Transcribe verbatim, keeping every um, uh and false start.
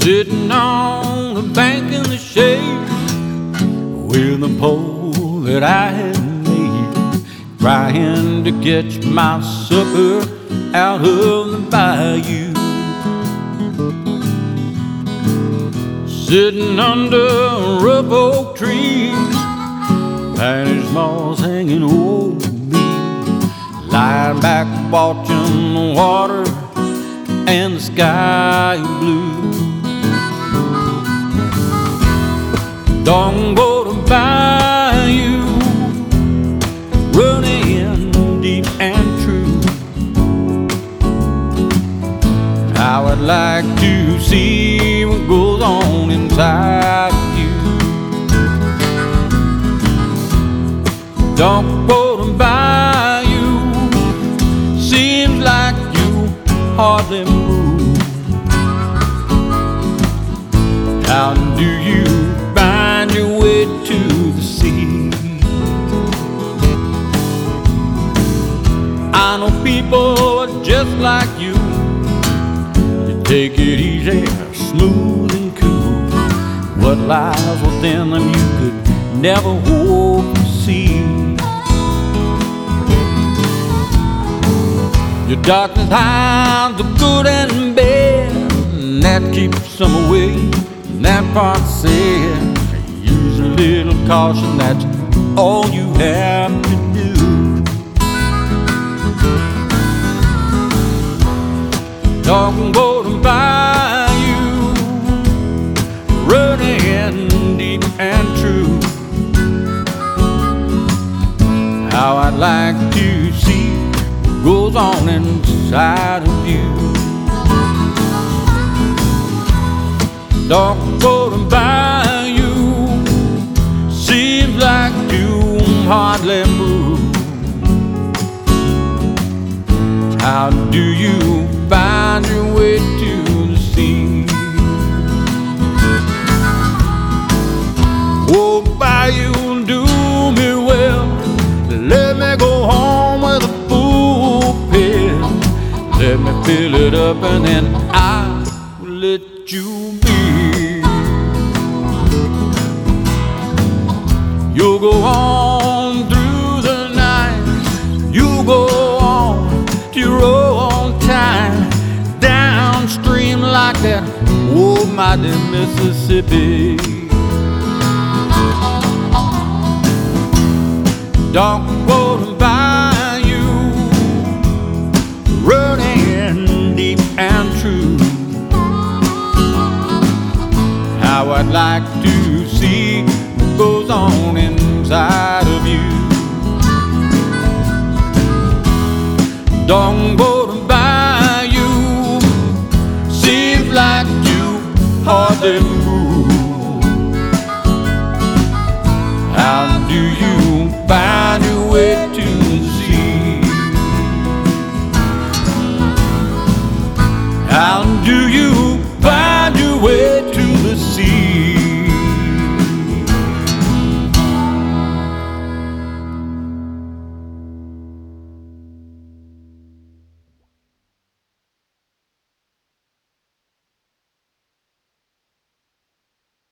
Sitting on the bank in the shade with a pole that I had made, trying to catch my supper out of the bayou. Sitting under rough oak trees, Spanish moss hanging over me, lying back watching the water and the sky blue. Don't go to bayou, running deep and true. I would like to see what goes on inside of you. Don't go to bayou, seems like you hardly move. How do you find your way to the sea? I know people are just like you. You take it easy, smooth and cool. What lies within them you could never hope to see. Your darkness hides the good and bad, and that keeps them away. And that part said, use a little caution, that's all you have to do. Don't go to bayou, running deep and true. How I'd like to see what goes on inside of you. Don't go to bayou, seems like you hardly move. How do you find your way to the sea? Oh, bayou, do me well, let me go home with a full pail. Let me fill it up and then I will let you be. You'll go on through the night, you go on to your own time, downstream like that old mighty Mississippi. Don't go to bayou, running deep and true. How I'd like to see what goes on inside of you. Don't go to bayou, seems like you hardly move. How do you find your way